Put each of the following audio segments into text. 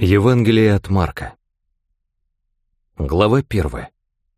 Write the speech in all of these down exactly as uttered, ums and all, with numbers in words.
Евангелие от Марка. Глава первая.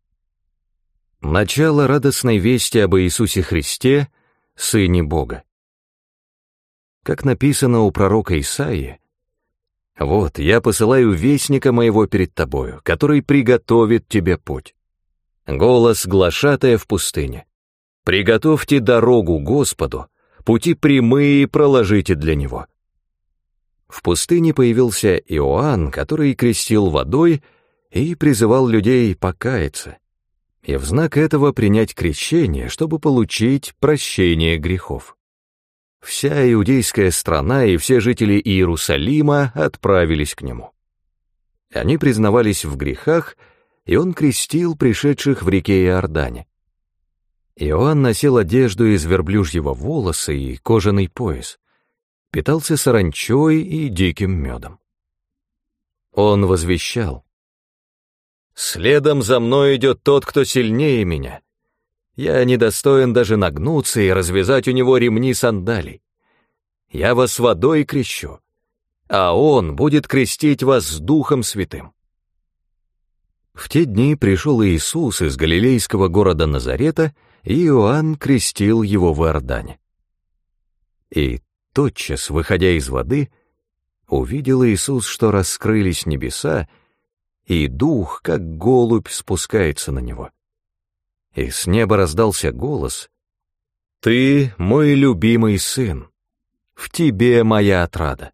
Начало радостной вести об Иисусе Христе, Сыне Бога. Как написано у пророка Исаии: «Вот, я посылаю вестника моего перед тобою, который приготовит тебе путь. Голос глашатая в пустыне. Приготовьте дорогу Господу, пути прямые проложите для Него». В пустыне появился Иоанн, который крестил водой и призывал людей покаяться, и в знак этого принять крещение, чтобы получить прощение грехов. Вся иудейская страна и все жители Иерусалима отправились к нему. Они признавались в грехах, и он крестил пришедших в реке Иордане. Иоанн носил одежду из верблюжьего волоса и кожаный пояс, питался саранчой и диким медом. Он возвещал: «Следом за мной идет тот, кто сильнее меня. Я недостоин даже нагнуться и развязать у него ремни сандалий. Я вас водой крещу, а он будет крестить вас с Духом Святым». В те дни пришел Иисус из галилейского города Назарета, и Иоанн крестил его в Иордане. И тотчас, выходя из воды, увидел Иисус, что раскрылись небеса, и Дух, как голубь, спускается на него. И с неба раздался голос: «Ты мой любимый сын, в тебе моя отрада».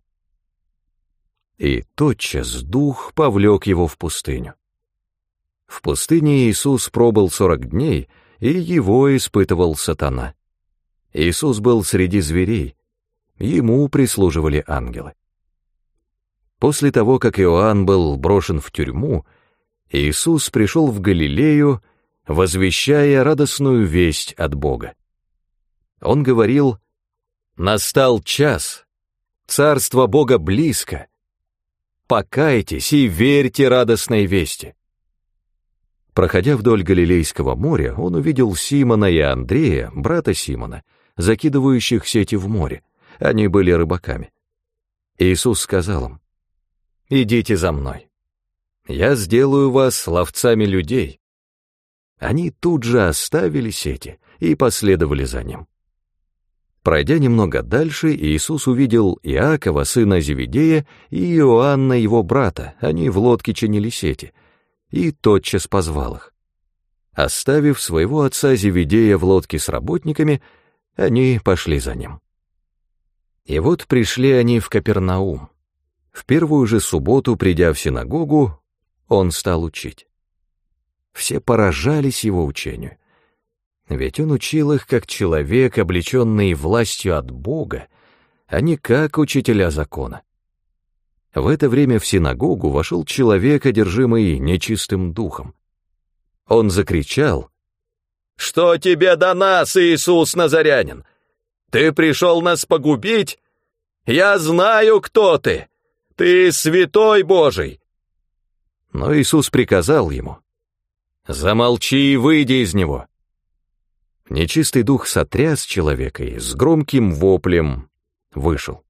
И тотчас Дух повлек его в пустыню. В пустыне Иисус пробыл сорок дней, и его испытывал сатана. Иисус был среди зверей, ему прислуживали ангелы. После того, как Иоанн был брошен в тюрьму, Иисус пришел в Галилею, возвещая радостную весть от Бога. Он говорил: «Настал час, царство Бога близко. Покайтесь и верьте радостной вести». Проходя вдоль Галилейского моря, он увидел Симона и Андрея, брата Симона, закидывающих сети в море. Они были рыбаками. Иисус сказал им: «Идите за мной. Я сделаю вас ловцами людей». Они тут же оставили сети и последовали за ним. Пройдя немного дальше, Иисус увидел Иакова, сына Зеведея, и Иоанна, его брата, они в лодке чинили сети, и тотчас позвал их. Оставив своего отца Зеведея в лодке с работниками, они пошли за ним. И вот пришли они в Капернаум. В первую же субботу, придя в синагогу, он стал учить. Все поражались его учению, ведь он учил их как человек, облеченный властью от Бога, а не как учителя закона. В это время в синагогу вошел человек, одержимый нечистым духом. Он закричал: «Что тебе до нас, Иисус Назарянин? Ты пришел нас погубить? Я знаю, кто ты! Ты святой Божий!» Но Иисус приказал ему: «Замолчи и выйди из него». Нечистый дух сотряс человека и с громким воплем вышел.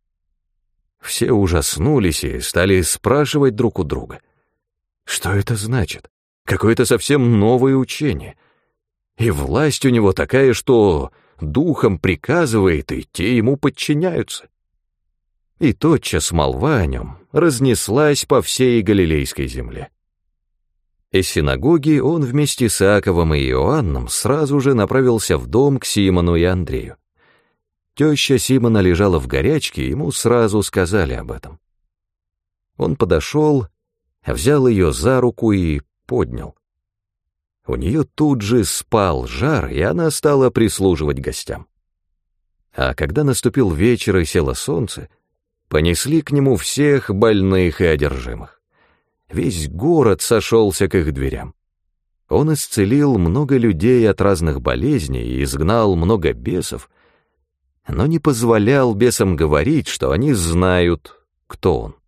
Все ужаснулись и стали спрашивать друг у друга: что это значит? Какое-то совсем новое учение. И власть у него такая, что духом приказывает, и те ему подчиняются. И тотчас молва о нем разнеслась по всей Галилейской земле. Из синагоги он вместе с Иаковом и Иоанном сразу же направился в дом к Симону и Андрею. Теща Симона лежала в горячке, ему сразу сказали об этом. Он подошел, взял ее за руку и поднял. У нее тут же спал жар, и она стала прислуживать гостям. А когда наступил вечер и село солнце, понесли к нему всех больных и одержимых. Весь город сошелся к их дверям. Он исцелил много людей от разных болезней и изгнал много бесов, но не позволял бесам говорить, что они знают, кто он.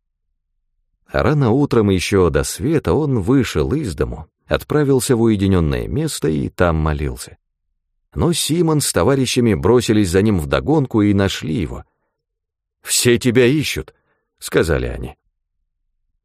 А рано утром, еще до света, он вышел из дому, отправился в уединенное место и там молился. Но Симон с товарищами бросились за ним вдогонку и нашли его. «Все тебя ищут», — сказали они.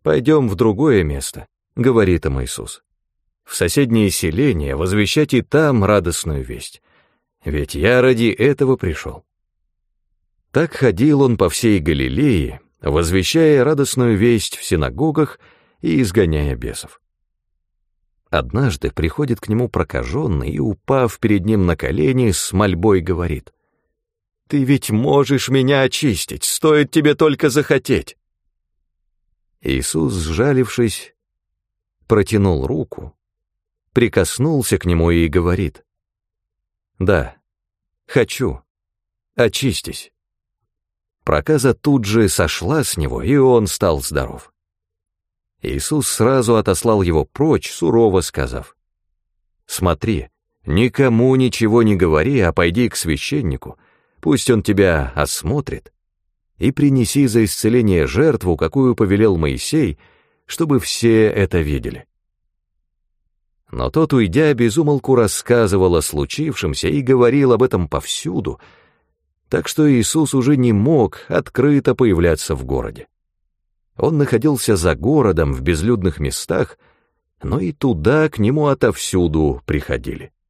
«Пойдем в другое место», — говорит им Иисус. «В соседнее селение возвещать и там радостную весть, ведь я ради этого пришел». Так ходил он по всей Галилее, возвещая радостную весть в синагогах и изгоняя бесов. Однажды приходит к нему прокаженный и, упав перед ним на колени, с мольбой говорит: «Ты ведь можешь меня очистить, стоит тебе только захотеть». Иисус, сжалившись, протянул руку, прикоснулся к нему и говорит: «Да, хочу, очистись». Проказа тут же сошла с него, и он стал здоров. Иисус сразу отослал его прочь, сурово сказав: «Смотри, никому ничего не говори, а пойди к священнику, пусть он тебя осмотрит, и принеси за исцеление жертву, какую повелел Моисей, чтобы все это видели». Но тот, уйдя, без умолку рассказывал о случившемся и говорил об этом повсюду, так что Иисус уже не мог открыто появляться в городе. Он находился за городом в безлюдных местах, но и туда к нему отовсюду приходили.